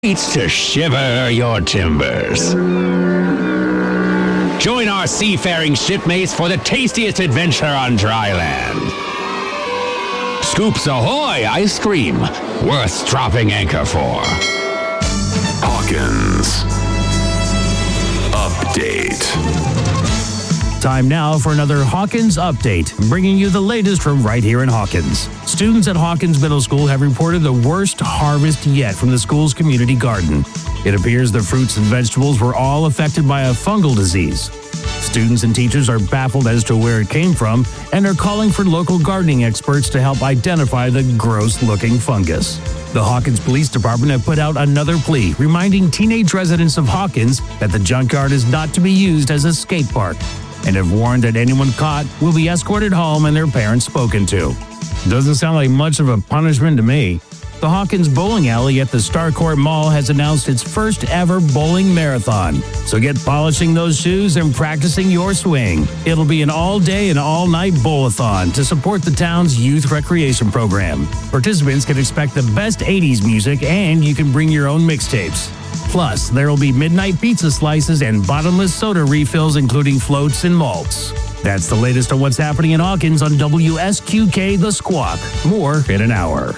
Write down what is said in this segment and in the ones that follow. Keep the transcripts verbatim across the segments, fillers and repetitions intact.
It's to shiver your timbers. Join our seafaring shipmates for the tastiest adventure on dry land. Scoops Ahoy ice cream, worth dropping anchor for. Hawkins Update. Time now for another Hawkins Update, bringing you the latest from right here in Hawkins. Students at Hawkins Middle School have reported the worst harvest yet from the school's community garden. It appears the fruits and vegetables were all affected by a fungal disease. Students and teachers are baffled as to where it came from and are calling for local gardening experts to help identify the gross-looking fungus. The Hawkins Police Department have put out another plea, reminding teenage residents of Hawkins that the junkyard is not to be used as a skate park, and have warned that anyone caught will be escorted home and their parents spoken to. Doesn't sound like much of a punishment to me. The Hawkins Bowling Alley at the Starcourt Mall has announced its first ever bowling marathon. So get polishing those shoes and practicing your swing. It'll be an all-day and all-night bowl-a-thon to support the town's youth recreation program. Participants can expect the best eighties music, and you can bring your own mixtapes. Plus, there will be midnight pizza slices and bottomless soda refills, including floats and malts. That's the latest on what's happening in Hawkins on W S Q K The Squawk. More in an hour.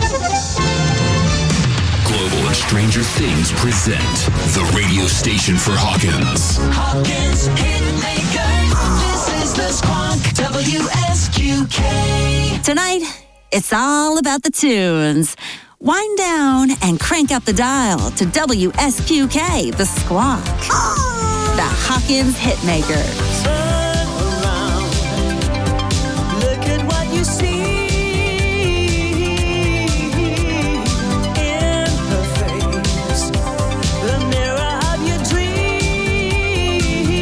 Global and Stranger Things present the radio station for Hawkins. Hawkins Hitmakers. This is The Squawk, W S Q K. Tonight, it's all about the tunes. Wind down and crank up the dial to W S Q K, The Squawk. Oh. The Hawkins Hitmakers. Turn around. Look at what you see. In her face. The mirror of your dream.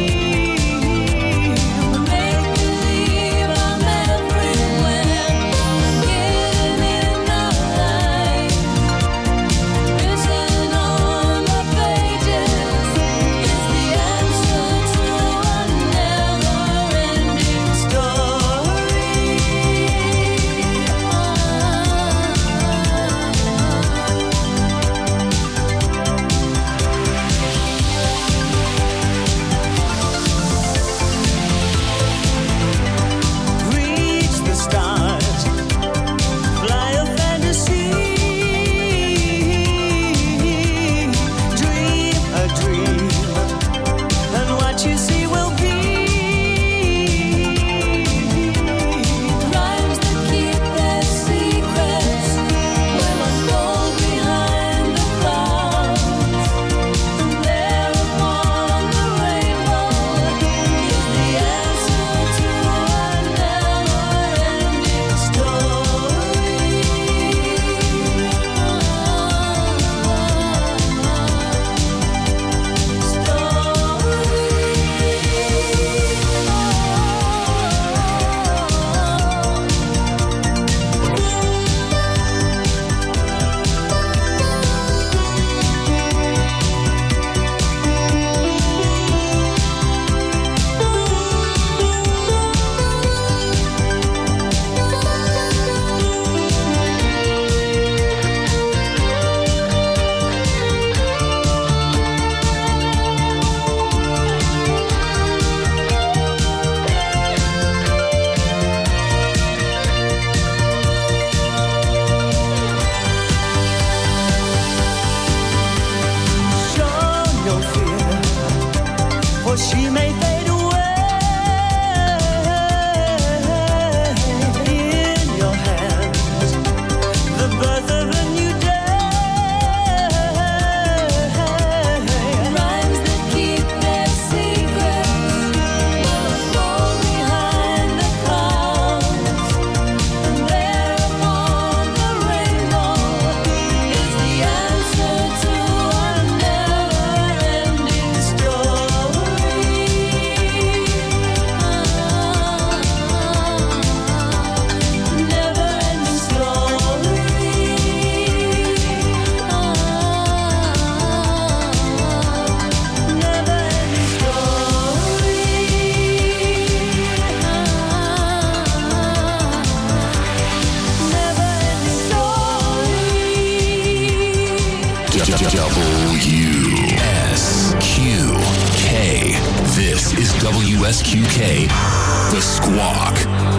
Make believe I'm everywhere. Getting in the light. Written on the pages is the answer to a W S Q K. This is W S Q K, The Squawk.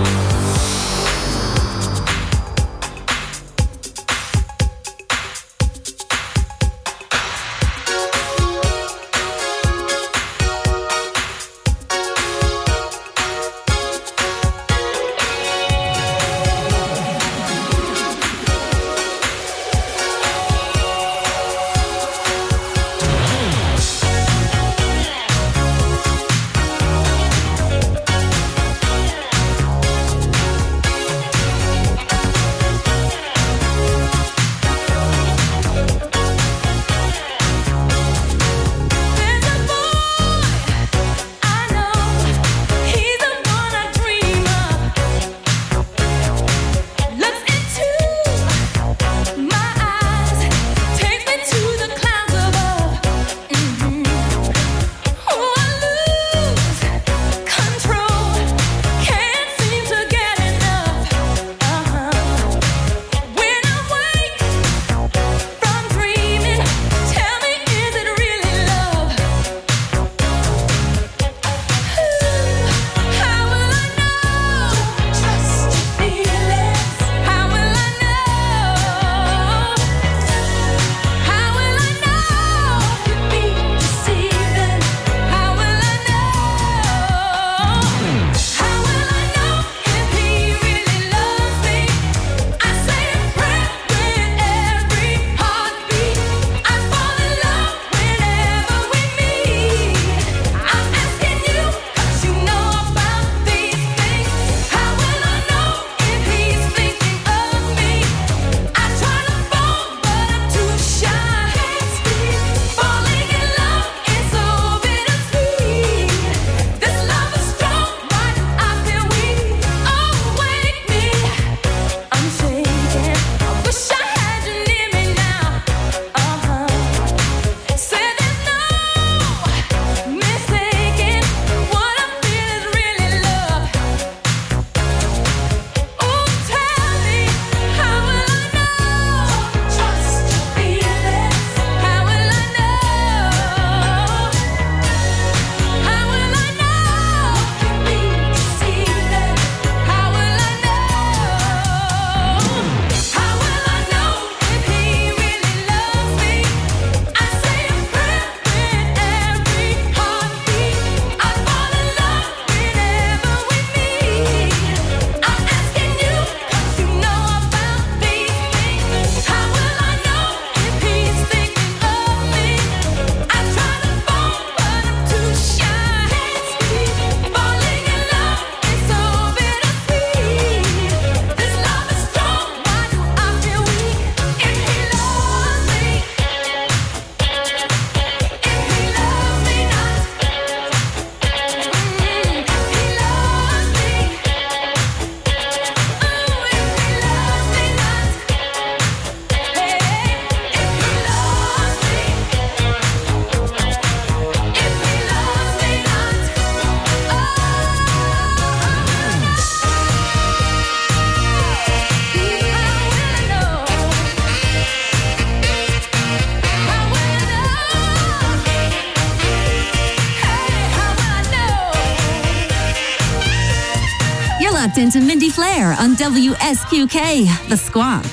locked into Mindy Flair on W S Q K, The Squawk.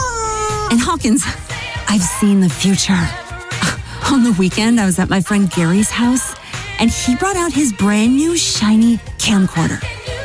And Hawkins, I've seen the future. On the weekend, I was at my friend Gary's house, and he brought out his brand new shiny camcorder.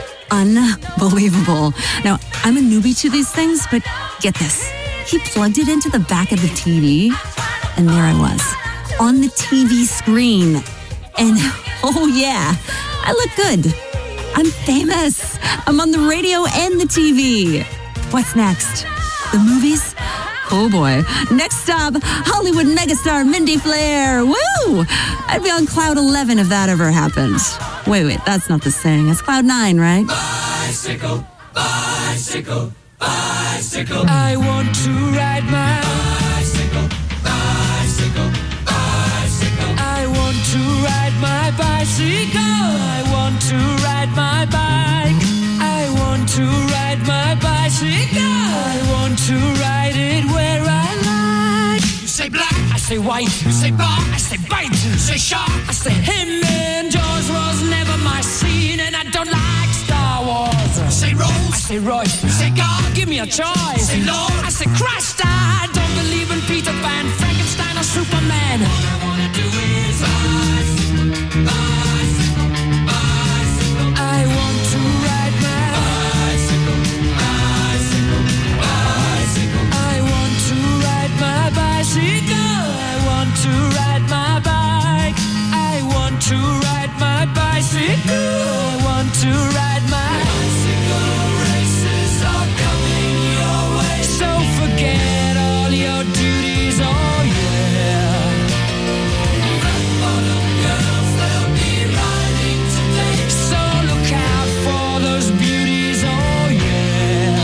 Unbelievable. Now, I'm a newbie to these things, but get this. He plugged it into the back of the T V, and there I was, on the T V screen. And, oh yeah, I look good. I'm famous. I'm on the radio and the T V. What's next? The movies? Oh boy. Next stop, Hollywood megastar Mindy Flair. Woo! I'd be on cloud eleven if that ever happened. Wait, wait, that's not the saying. It's cloud nine, right? Bicycle, bicycle, bicycle. I want to ride my bicycle, bicycle, bicycle. I want to ride my bicycle. I want to ride my bike. I want to ride my bicycle. I want to ride it where I like. You say black, I say say white. You say bar. I say bite. You say shark. I say him. And Jaws was never my scene, and I don't like Star Wars. You say Rose. I say Royce. You say God. Give me a choice. Say Lord. I say Christ. I don't believe in Peter Pan, Frankenstein, or Superman. All I wanna do is bicycle, bicycle, bicycle. I want to ride my bicycle, bicycle, bicycle. I want to ride my bicycle. I want to ride my bike. I want to ride my bicycle. I want to ride my bicycle. Races are coming your way. So forget all your duties, oh yeah. Red bottom girls, they'll be riding today. So look out for those beauties, oh yeah.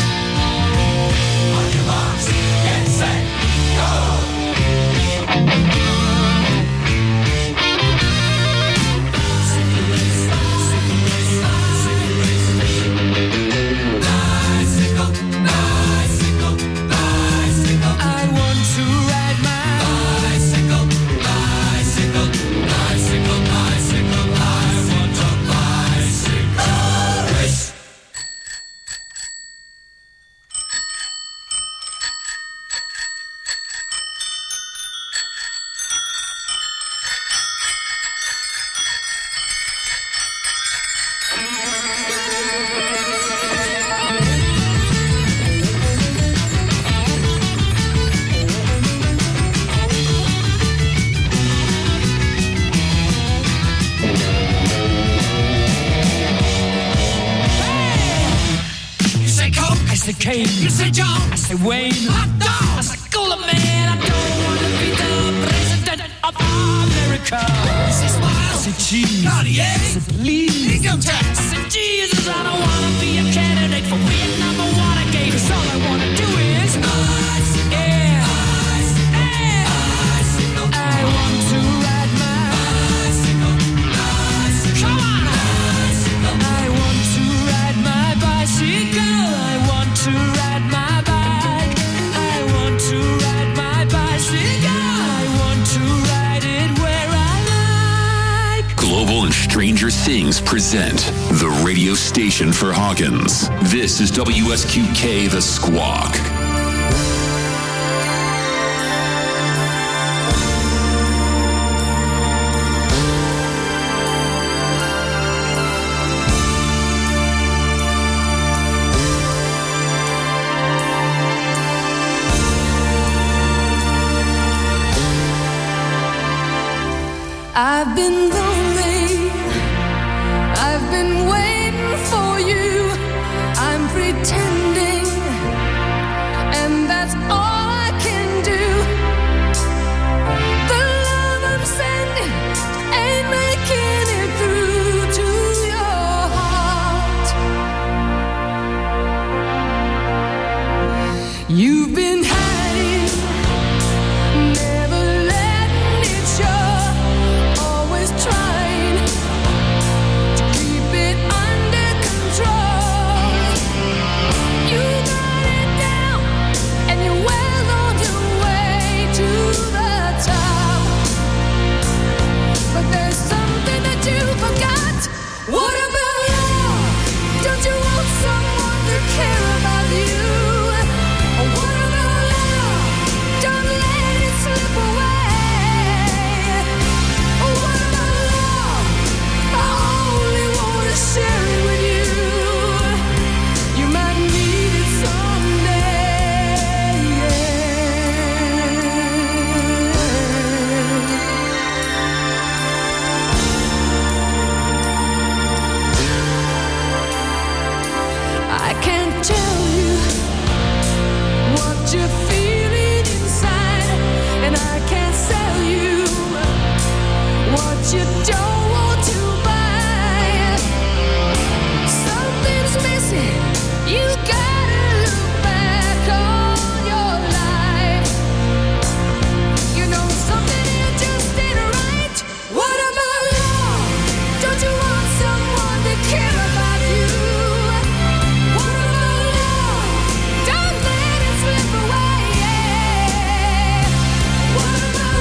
On your marks, get set, go! Bicycle, bicycle, bicycle. I want to ride my bicycle, bicycle, bicycle, bicycle. I want a bicycle race. You say Coke, I say Kane. You say John, I say Wayne. Hot dog, I say Cooler Man. I don't want to be the president of America. You say Smile, I say Cheese. Cartier, I say Please. Income tax, I say Jesus. I don't want to be a candidate for Vietnam or Watergate. 'Cause all I want to do is bicycle, yeah, bicycle, yeah. Bicycle. I want to ride my bicycle, bicycle. Come on, bicycle. I want to ride my bicycle. I want to ride my bike. I want to ride my bicycle. I want to ride it where I like. Global and Stranger Things present the radio station for Hawkins. This is W S Q K The Squawk. I've been lonely. I've been waiting for you. I'm pretending, and that's all I can do. The love I'm sending ain't making it through to your heart. You've been hiding, never letting it show. Always trying to keep it under control. You got it down, and you're well on your way to the top. But there's something that you forgot. What about love? Don't you want someone to care about you? Or what about love? Don't let it slip away. Or what about love? I only want to share it with you. You might need it someday. I can't tell you what you're feeling inside, and I can't sell you what you don't want to buy. Something's missing. You gotta look back on your life. You know something here just ain't right. What about love? Don't you want someone to care about you? What about love? Don't let it slip away. What about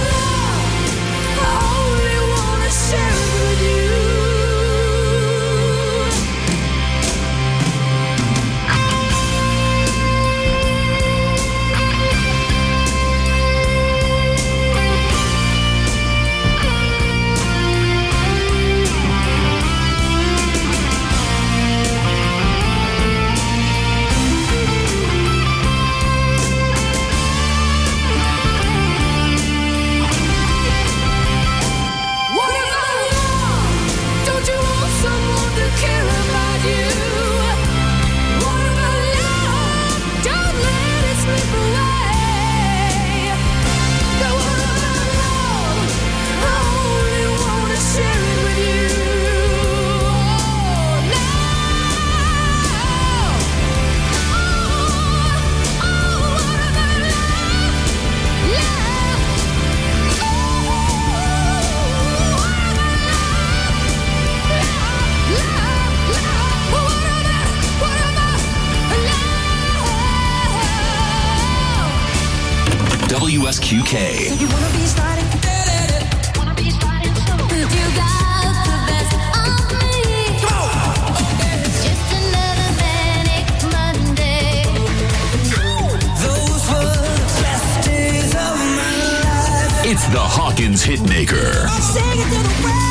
Q K. You wanna be starting? Wanna be starting soon? You got the best of me. Just another manic Monday. Those were the best days of my life. It's the Hawkins Hitmaker. Sing it to the world.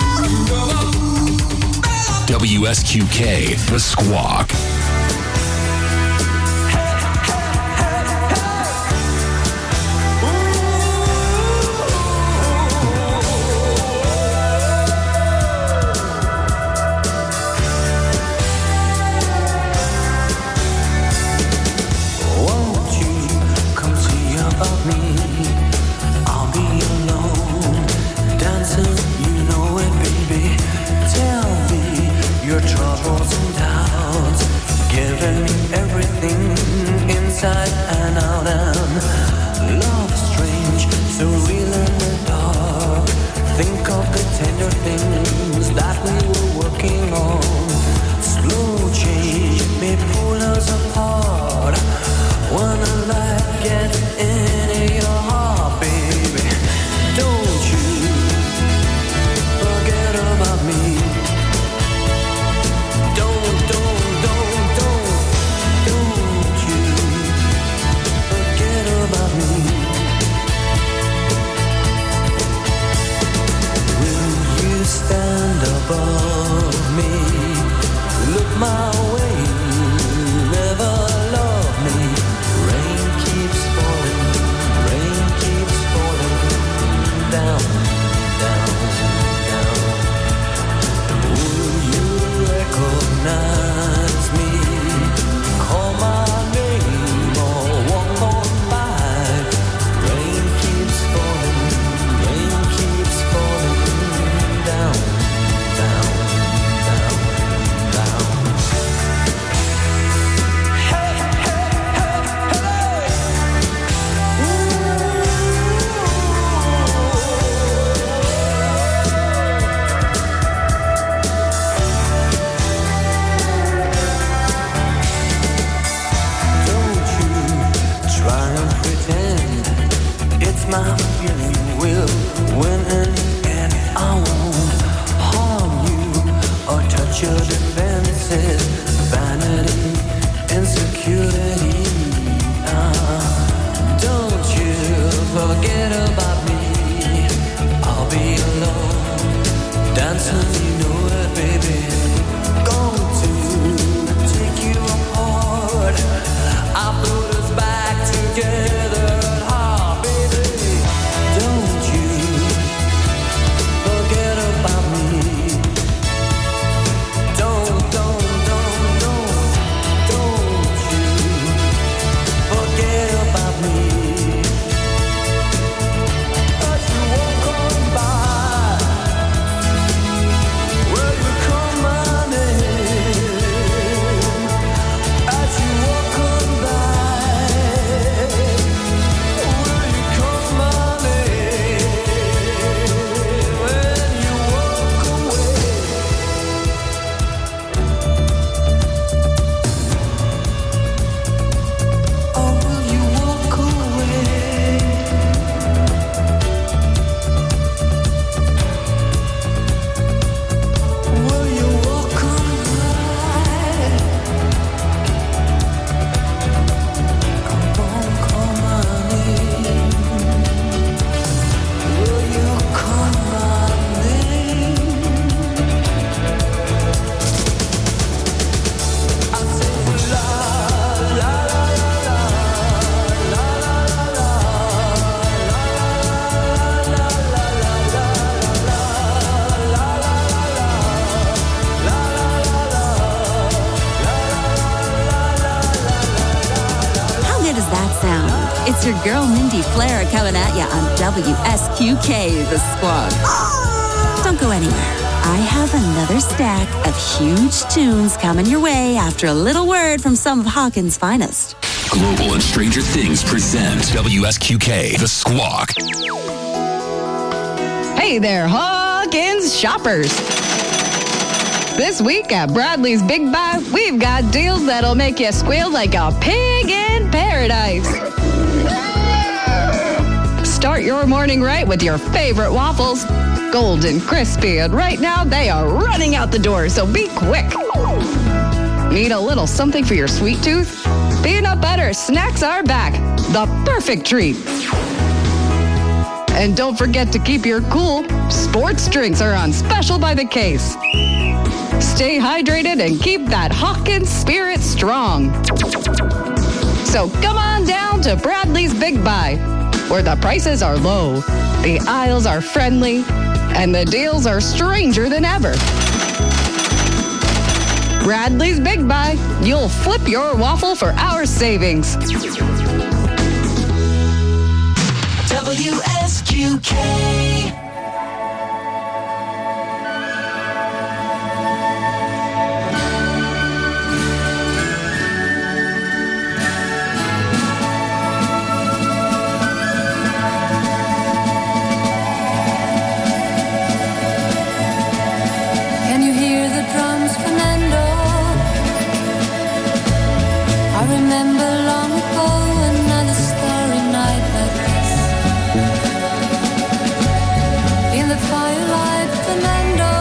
W S Q K, The Squawk. Won't you come see about me? I'll be alone, dancing, you know it, baby. Tell me your troubles and doubts, giving me everything inside and out. And love strange, so real in the dark. Think of the tender things that we were working on. Slow change may pull us apart. When the light gets into your heart, baby, don't you forget about me. Don't, don't, don't, don't, don't you forget about me. Will you stand above me? Look my way, never love me. Rain keeps falling, rain keeps falling down, down, down. Will you recognize me? Call my name or walk on by. Rain keeps falling, rain keeps falling down, down, down, down. Hey, hey, hey, hey. Don't you try and pretend it's my feeling will win in the end. I won't harm you or touch your defenses. Vanity, insecurity. Ah, don't you forget about me. I'll be alone, dancing, you know it, baby. Going to take you apart. I put us back together at heart, baby. Don't you forget about me. Don't, don't, don't, don't, don't you forget about me. As you walk on by, will you call my name? As you walk on by, will you call my name? When you walk away. Oh, will you walk away? Will you walk on by? Come on, call my name. Will you call my name? I say la la la la la la la la How good does that sound? It's your girl Mindy Flair coming at you on W S Q K, The Squawk. Don't go anywhere. I have another stack of huge tunes coming your way after a little word from some of Hawkins' finest. Global and Stranger Things present W S Q K, The Squawk. Hey there, Hawkins shoppers. This week at Bradley's Big Buy, we've got deals that'll make you squeal like a pig in paradise. Start your morning right with your favorite waffles. Golden, crispy, and right now they are running out the door, so be quick. Need a little something for your sweet tooth? Peanut butter snacks are back. The perfect treat. And don't forget to keep your cool. Sports drinks are on special by the case. Stay hydrated and keep that Hawkins spirit strong. So come on down to Bradley's Big Buy, where the prices are low, the aisles are friendly, and the deals are stranger than ever. Bradley's Big Buy. You'll flip your waffle for our savings. W S Q K. Can you hear the drums, Fernando? I remember long ago another starry night like this. In the firelight, Fernando,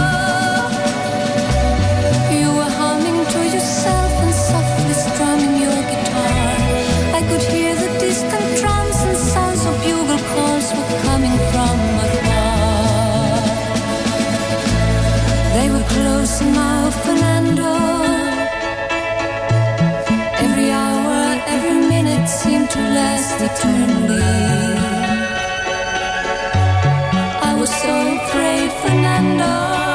you were humming to yourself and softly strumming your guitar. I could hear the distant drums and sounds of bugle calls were coming from afar. They were close now, Fernando. Every hour, every minute seemed to last eternally. I was so afraid, Fernando.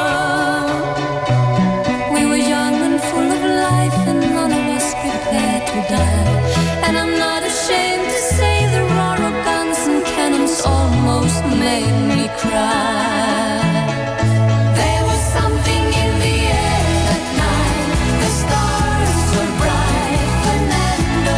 We were young and full of life, and none of us prepared to die. And I'm not ashamed to say the roar of guns and cannons almost made me cry. There was something in the air that night. The stars were bright, Fernando.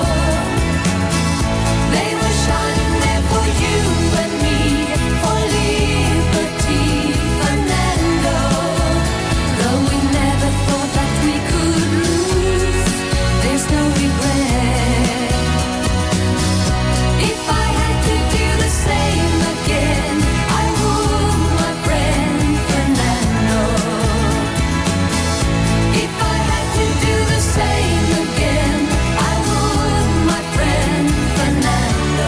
They were shining there for you and me, for liberty, Fernando. Though we never thought that we could lose, there's no regret. If I had to do the same again, I would, my friend Fernando. If I had to do the same again, I would, my friend Fernando.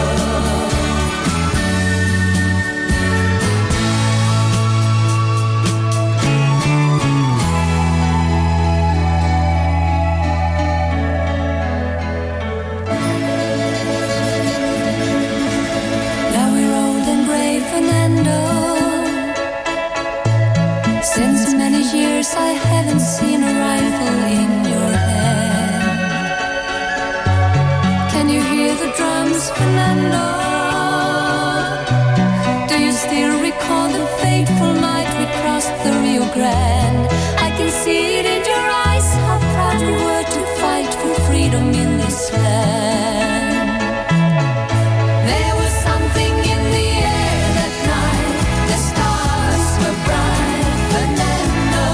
Now we're old and gray, Fernando. Since many years I haven't seen a rifle in your hand. Can you hear the drums, Fernando? Do you still recall the fateful night we crossed the Rio Grande? I can see it in your eyes, how proud we were to fight for freedom in this land. There was something in the air that night. The stars were bright, Fernando.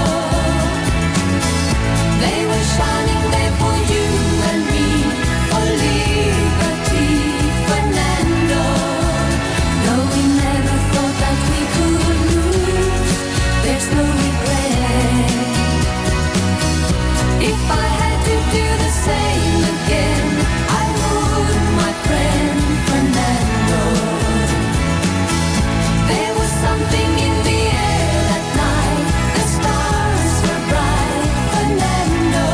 They were shining there for you and me, for liberty, Fernando. Though we never thought that we could lose, there's no regret. If I had to do the same again, I would, my friend Fernando. There was something in the air that night. The stars were bright, Fernando.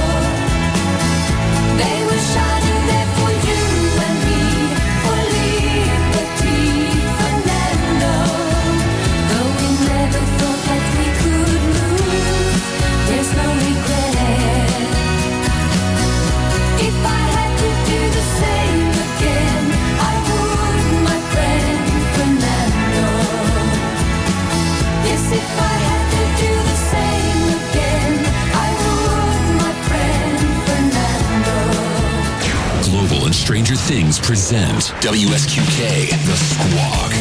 They were shining there for you and me, for liberty, Fernando. Though we never thought that we could lose, there's no regret. If I had to do the same again, I would, my friend Fernando. Yes, if I had to do the same again, I would, my friend Fernando. Global and Stranger Things present W S Q K, The Squawk.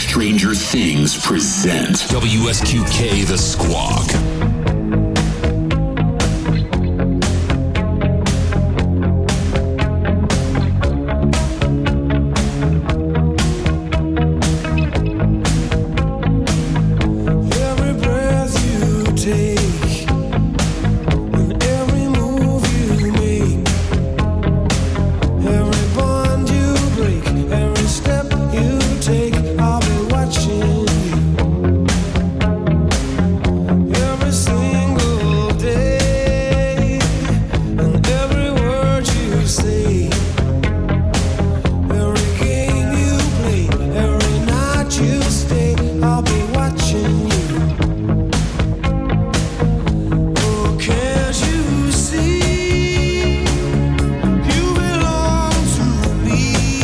Stranger Things present W S Q K The Squawk. Every breath you take and every move you make, every bond you break, every step you take, I'll be watching you. Every single day and every word you say, every game you play, every night you stay, I'll be watching you. Oh, can't you see you belong to me?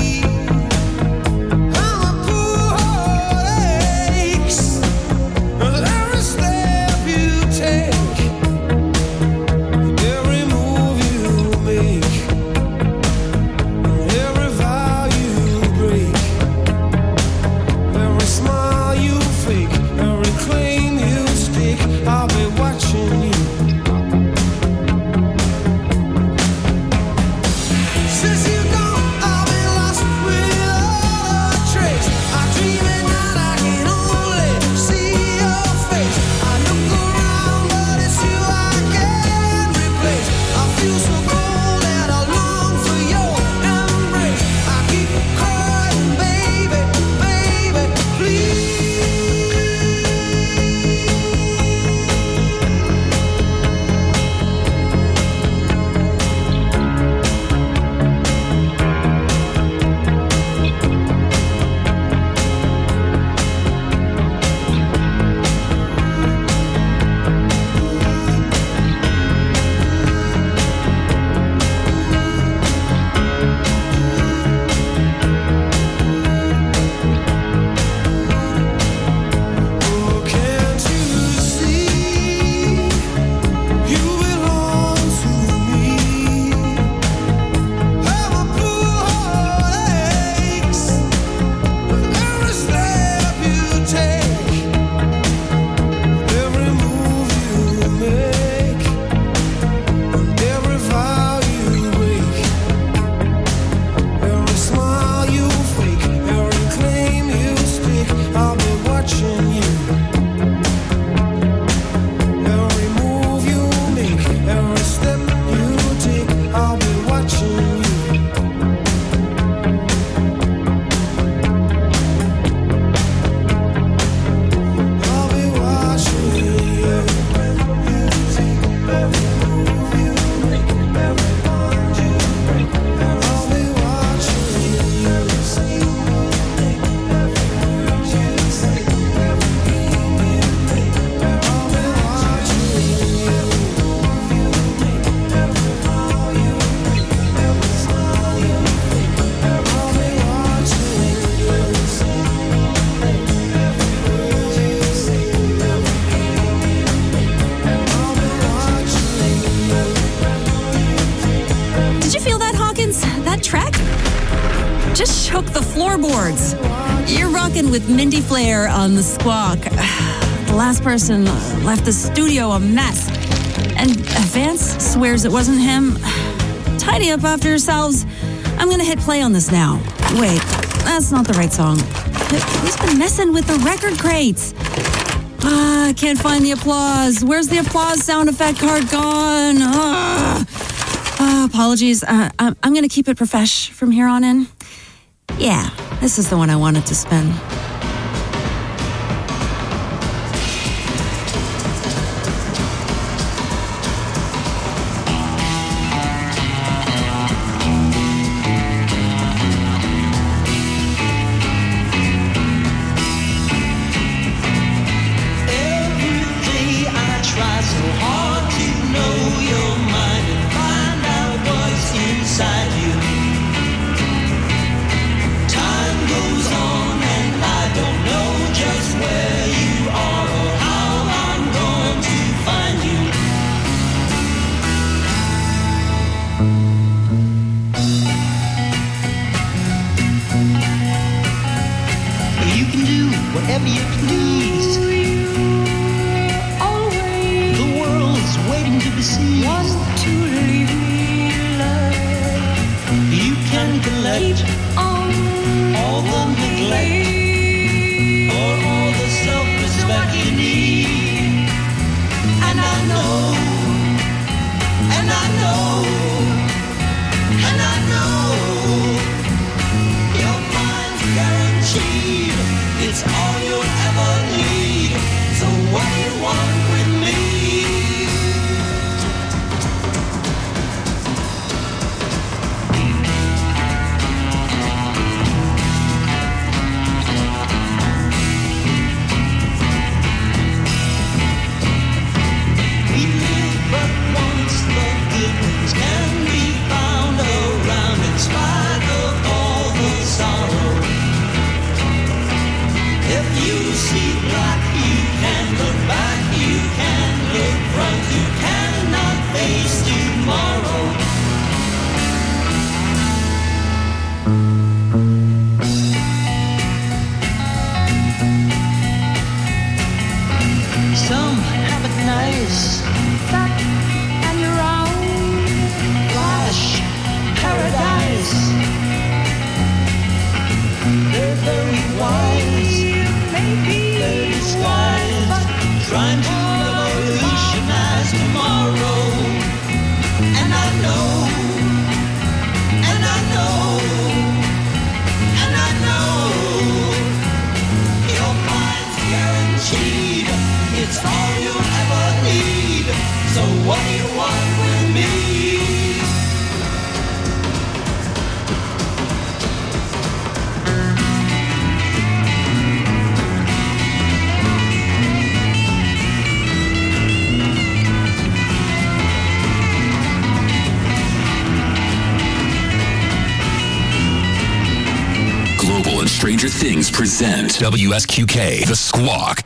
I'm a poor heartaches with every step you take, every move you make, every vow you break, every smile you fake, every claim you stake, I'll be watching you. Since you're gone, I've been lost without a trace. I dream at night, I can only see your face. I look around, but it's you I can't replace. I feel so cold and I long for your embrace. I keep crying, baby, baby, please. Oh, can't you see you belong to me? I'm a poor heartaches with every step you take, every move you make, every vow you break, every smile you fake, every claim you stake, I'll be watching you. Every move you make, every step you take, I'll be watching you. I'll be watching you. Every breath you take, every move you make, every bond you break, I'll be watching you. Every single day, every word you say, every game you play, I'll be watching you. Every move you make, every vow you break, every smile you fake, I'll be watching you. Every single day, every word you say, every game you play, I'll be watching you. Every breath you take, every Did you feel that, Hawkins? That track just shook the floorboards. You're rocking with Mindy Flair on the Squawk. The last person left the studio a mess. And Vance swears it wasn't him. Tidy up after yourselves. I'm going to hit play on this now. Wait, that's not the right song. Who's been messing with the record crates? Ah, I can't find the applause. Where's the applause sound effect card gone? Ah. Uh, apologies. Uh, I'm, I'm going to keep it profesh from here on in. Yeah, this is the one I wanted to spin. Every day I try so hard to know your mind and find out what's inside you. Time goes on and I don't know just where you are or how I'm going to find you. You can do recollect all the neglect or all the self-respect you need. And I know, and I know, and I know your mind's guaranteed. It's all you'll ever need. So what do you want with me? We live but once, the good ones can be found around in spite of all the sorrow. If you see black, you can look back, you can look front, you cannot face tomorrow. Some have it nice, fat and round, flash, paradise. They're very wise, they're disguised, trying to revolutionize tomorrow. And I know, and I know, and I know your mind's guaranteed. It's all you'll ever need. So what do you want with me? Global and Stranger Things present W S Q K, The Squawk.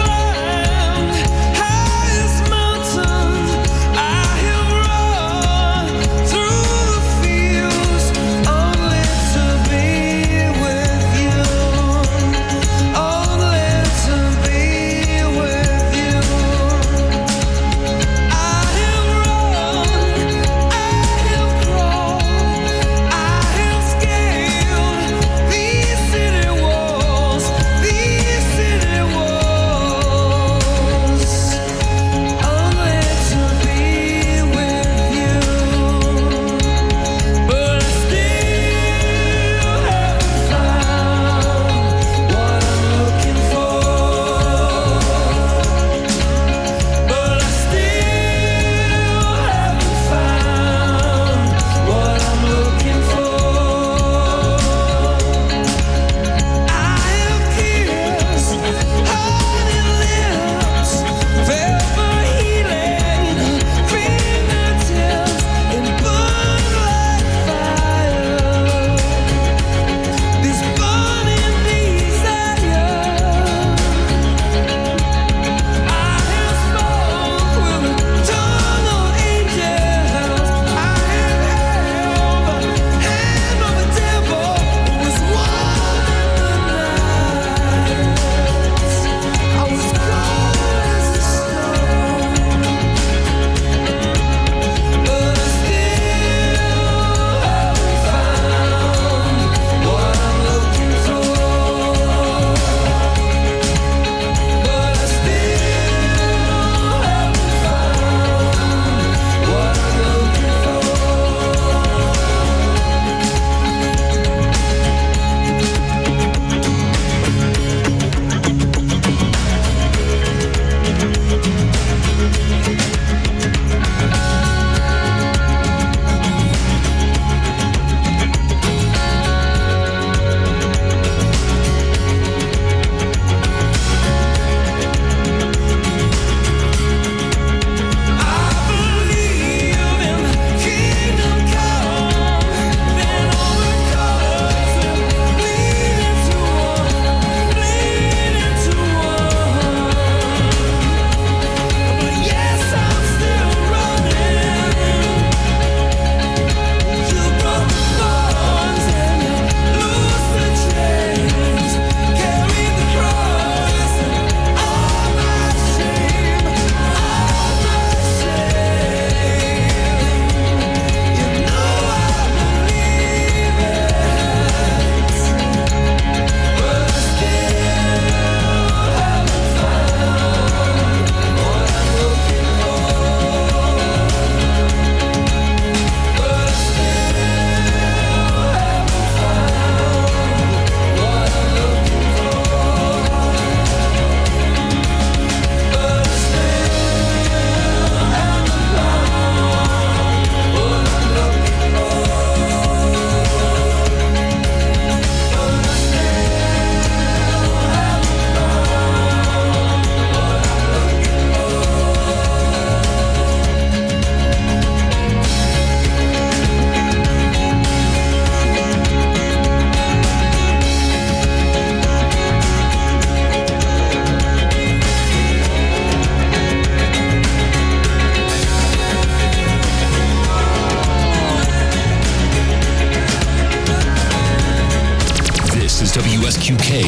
Highest mountains, I have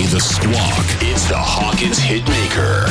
The Squawk. It's the Hawkins Hitmaker.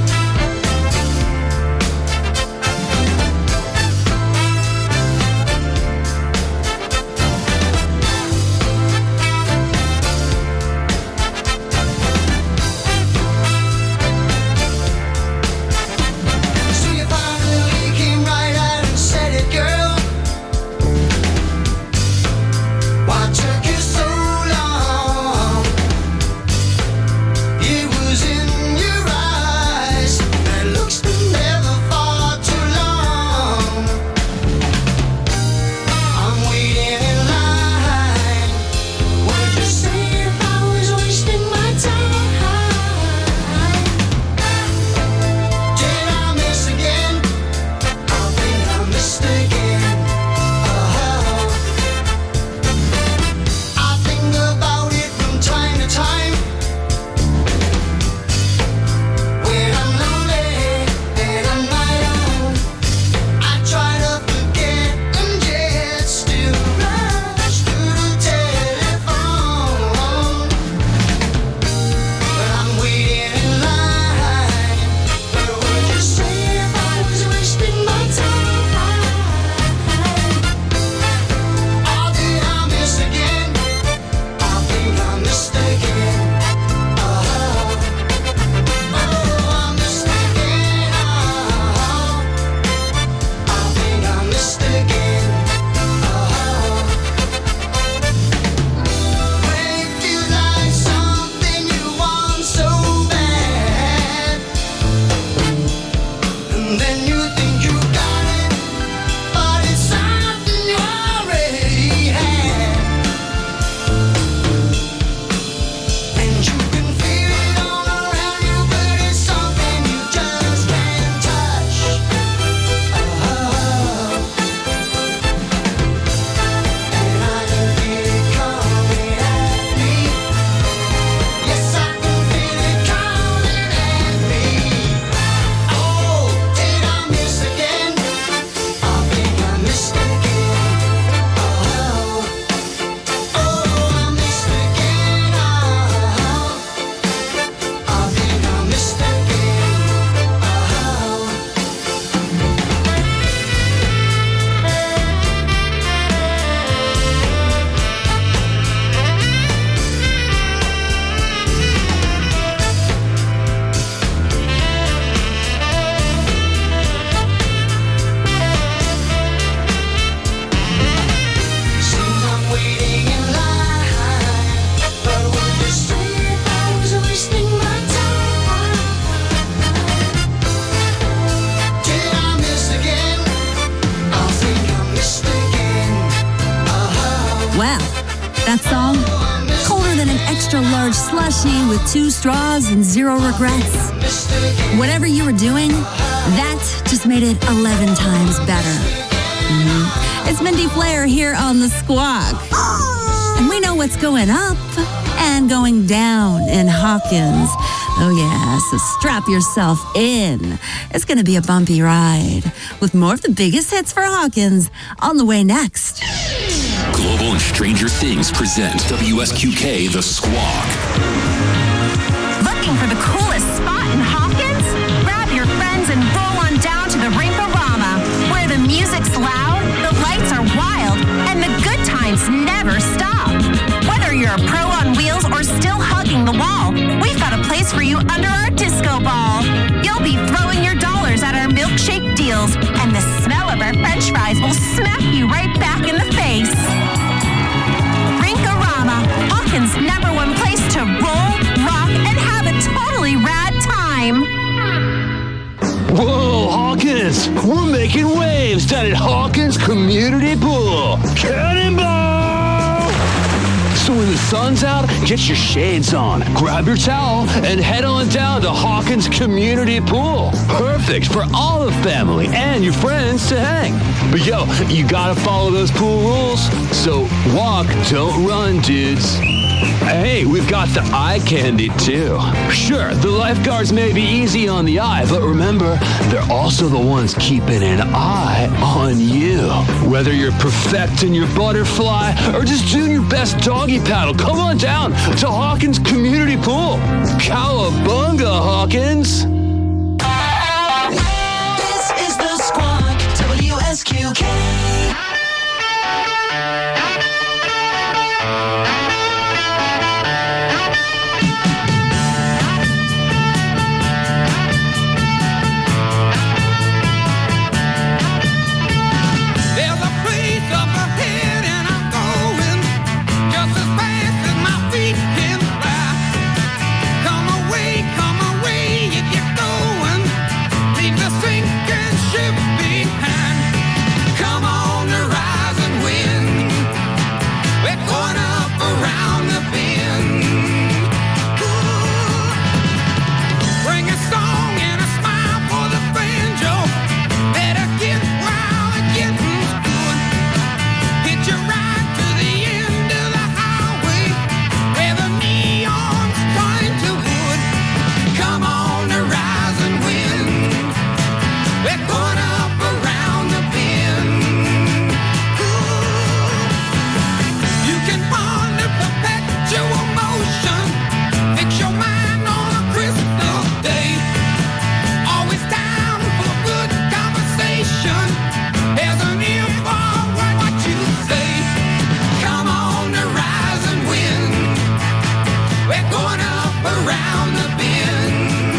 That song? Colder than an extra large slushie with two straws and zero regrets. Whatever you were doing, that just made it eleven times better. Mm-hmm. It's Mindy Flair here on The Squawk. And we know what's going up and going down in Hawkins. Oh, yeah, so strap yourself in. It's going to be a bumpy ride with more of the biggest hits for Hawkins on the way next. Global and Stranger Things present W S Q K The Squawk. Looking for the coolest spot in Hawkins? Grab your friends and roll on down to the Rinkorama, where the music's loud, the lights are wild, and the good times never stop. Whether you're a pro on wheels or still hugging the wall, we've got a place for you under our disco ball. You'll be throwing your dollars at our milkshake deals, and the smell of our french fries will smack you right back in the face. Rinkorama, Hawkins' number one place to roll, rock, and have a totally rad time. Whoa, Hawkins! We're making waves down at Hawkins Community Pool. Cannonball! So when the sun's out, get your shades on, grab your towel, and head on down to Hawkins Community Pool. Perfect for all the family and your friends to hang. But yo, you gotta follow those pool rules. So walk, don't run, dudes. Hey, we've got the eye candy too. Sure, the lifeguards may be easy on the eye, but remember, they're also the ones keeping an eye on you. Whether you're perfecting your butterfly or just doing your best doggy paddle, come on down to Hawkins Community Pool. Cowabunga, Hawkins! This is the Squawk, W S Q K. There's a place up ahead and I'm going just as fast as my feet can fly. Come away, come away if you're going. Leave the sinking ship behind. Come on the rising wind. We're going up around the bend. Ooh. Bring a song and a smile for the banjo. Better get wild and get good. Hitch a ride to the end of the highway where the neon's turning to wood. Come on the rising wind. We're going up around the bend. Ooh. You can ponder perpetual motion. Fix your mind on a crystal day. Always down for good conversation. There's an ear for what you say. Come on the rising wind. We're going up around the bend.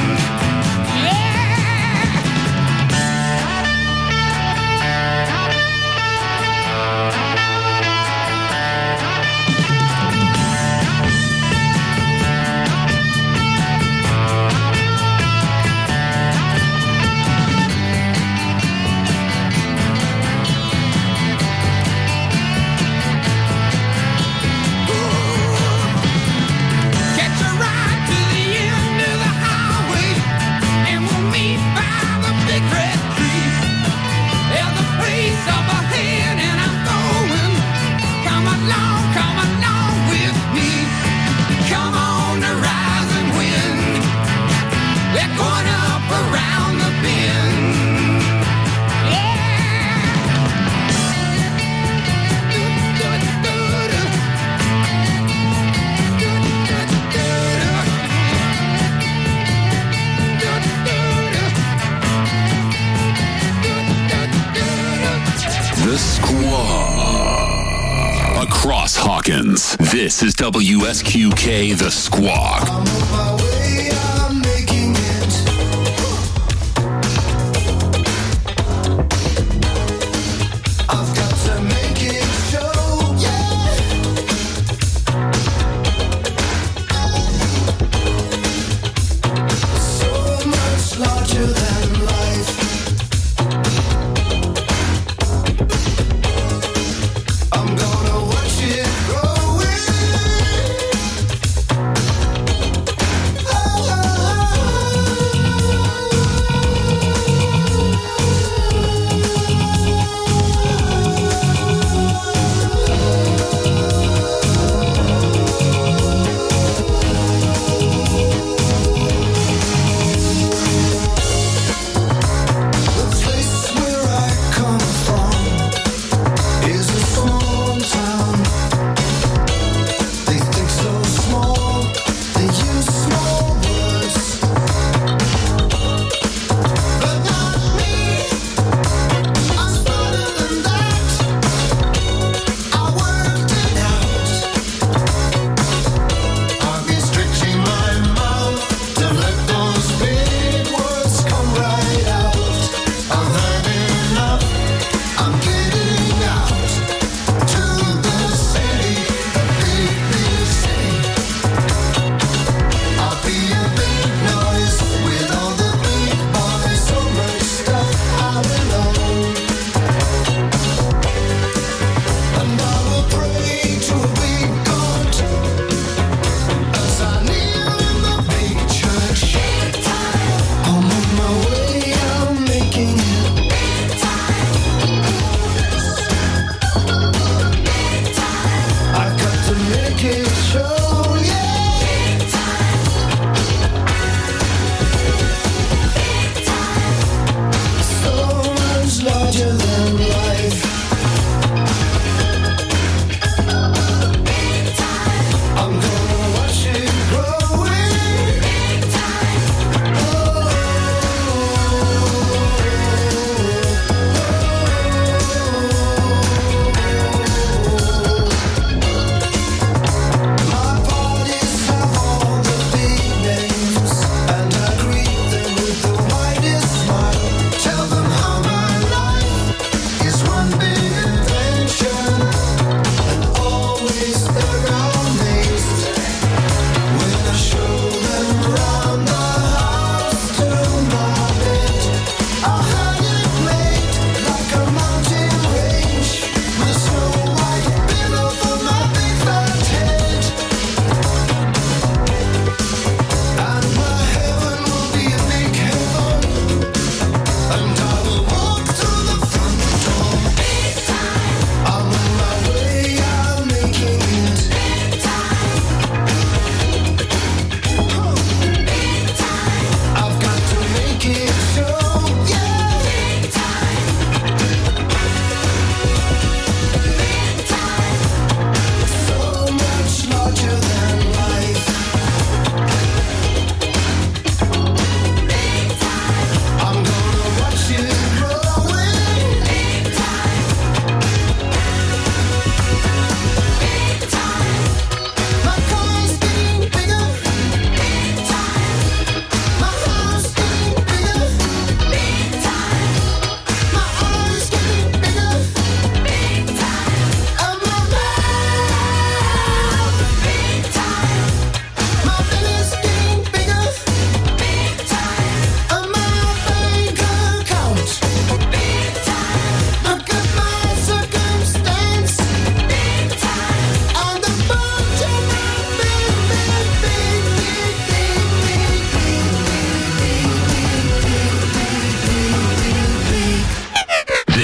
Catch a ride to the end of the highway, and we'll meet by the big red tree. There's a place up ahead, and I'm going. Come along, come along with me. Come on the rising wind. We're going up around the bend. The Squawk. Across Hawkins, this is W S Q K The Squawk. Larger than life. I'm gonna watch it growing.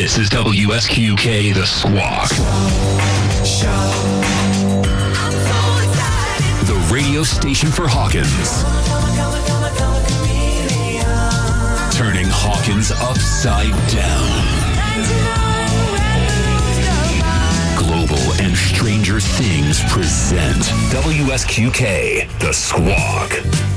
This is W S Q K, The Squawk. The radio station for Hawkins. Turning Hawkins upside down. Global and Stranger Things present W S Q K, The Squawk.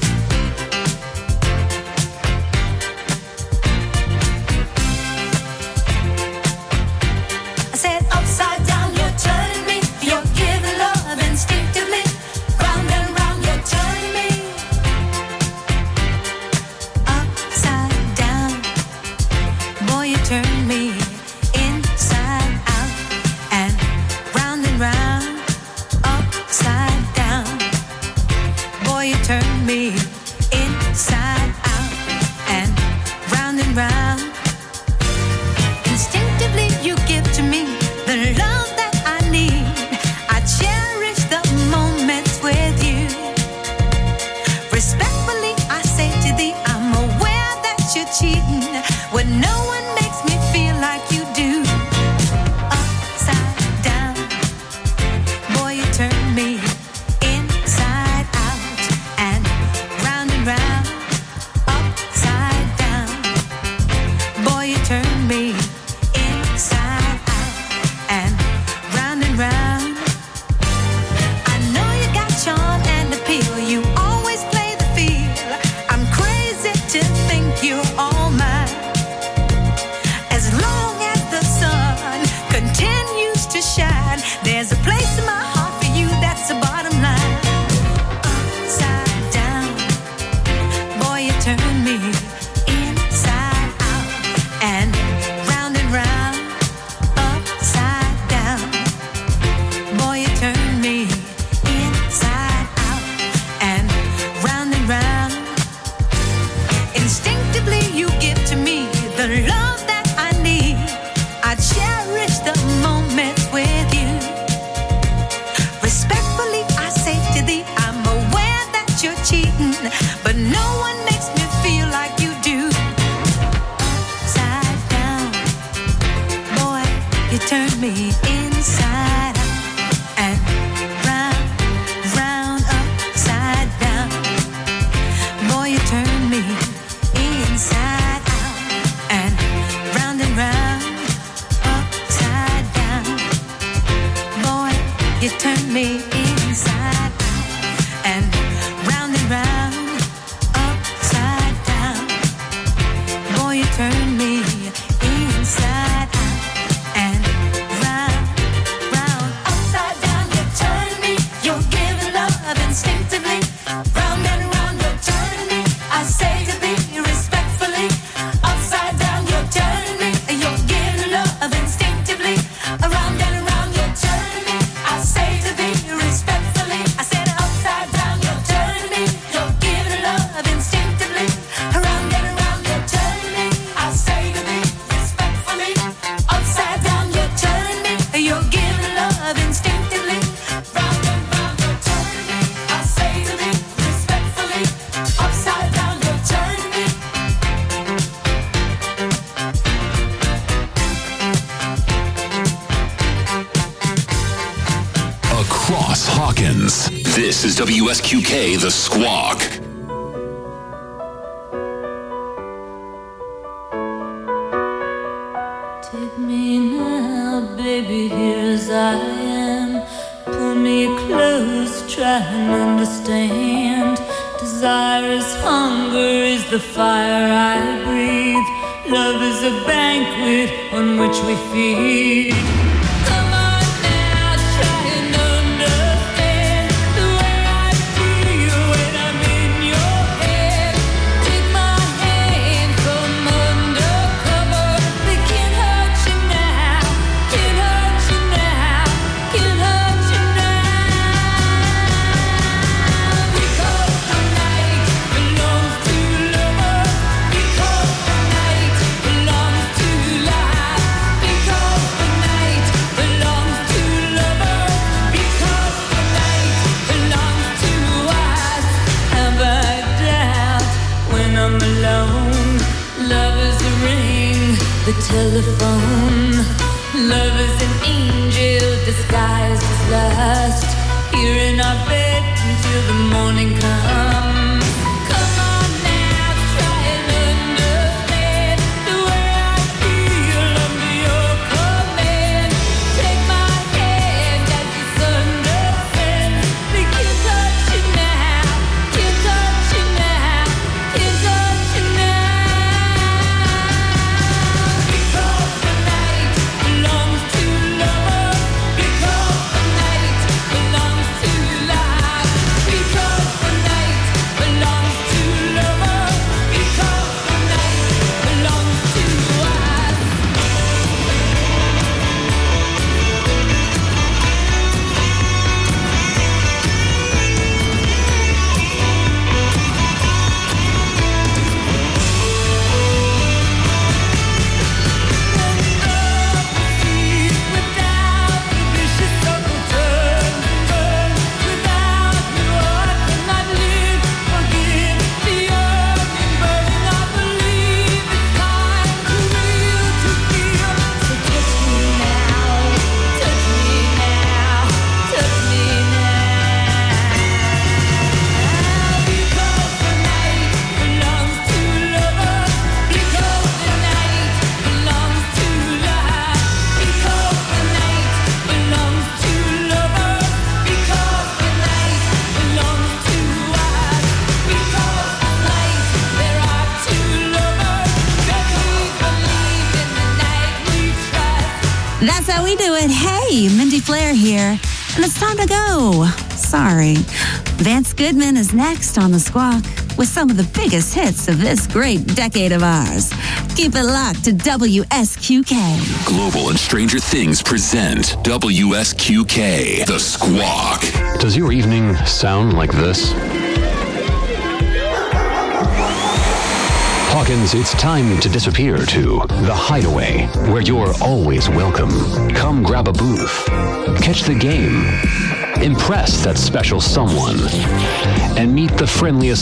I said upside down, you're turning me. You're giving love instinctively. Round and round, you're turning me. Upside down, boy, you turn me inside out and round and round. Upside down, boy, you turn me inside out and round and round. Instinctively, you give to me the love that I need. I cherish the moments with you. Respectfully, I say to thee, I'm aware that you're cheating when no one makes me feel like you do. Upside down, boy, you turn me inside out and round and round. Upside down, boy, you turn me inside out and round and round. I know you got charm and appeal. You always play the field. I'm crazy to think you're all mine. As long as the sun continues to shine, there's a place in my heart for you. That's the bottom line. Upside down, boy, you turn me inside out and round and round. Upside down, boy, you turn me inside out and round and round. Instinctively, you give to me the love that I need. I cherish the moments with you. Respectfully, I say to thee, I'm aware that you're cheating, but no one makes me feel like you do. Upside down, boy, you turn me inside out and round, round, upside down. Boy, you turn me inside out and round and round, upside down. Boy, you turn me inside out and round and round, upside down. Boy, you turn me inside out and round, round, upside down. You turn me, you're giving love instinctively. Round and round, you're turning me. I say to thee respectfully, upside down, you're turning me. You're giving love instinctively. Around and around, you're turning me. I say to thee respectfully. I said upside down, you're turning me. You're giving love instinctively. Around and around, you're turning me. I say to thee respectfully. Upside down, you're turning me. You're giving love instinctively. Round and round, you're turning me. I say to thee respectfully. Upside down, you're turning me. Across Hawkins, this is W S Q K, The Squawk. Take me now, baby, here as I am. Pull me close, try and understand. Desire is hunger, is the fire I breathe. Love is a banquet on which we feed. Come on now, try and understand the way I feel when I'm in your head. Take my hand from undercover. They can't hurt you now, can't hurt you now, can't hurt you now. Because the night belongs to lovers. Because the night belongs to life. Because the night the telephone. Love is an angel disguised as lust. Here in our bed until the morning comes. Come on now, try and understand the way I feel under your command. Take my hand as the sun descends. We can't touch you now, can't touch you now, can't touch you now. Because the night belongs to lovers. Because the night belongs to life. Because the night belongs to lovers. Because the night belongs to us. Without the vicious circle turns and burns. Without you, I cannot live. Forgive the yearning burning. I believe it's time to real to feel. So touch me now, touch me now, touch me now. Because the night belongs to lovers. Because the night belongs to life. Because the night belongs to lovers. Because the night belongs to us. Because tonight there are two lovers. That we believe in the night we trust. That's how we do it. Hey, Mindy Flair here. And it's time to go. Sorry. Vance Goodman is next on The Squawk with some of the biggest hits of this great decade of ours. Keep it locked to W S Q K. Global and Stranger Things present W S Q K, The Squawk. Does your evening sound like this? Hawkins, it's time to disappear to The Hideaway, where you're always welcome. Come grab a booth, catch the game, impress that special someone, and meet the friendliest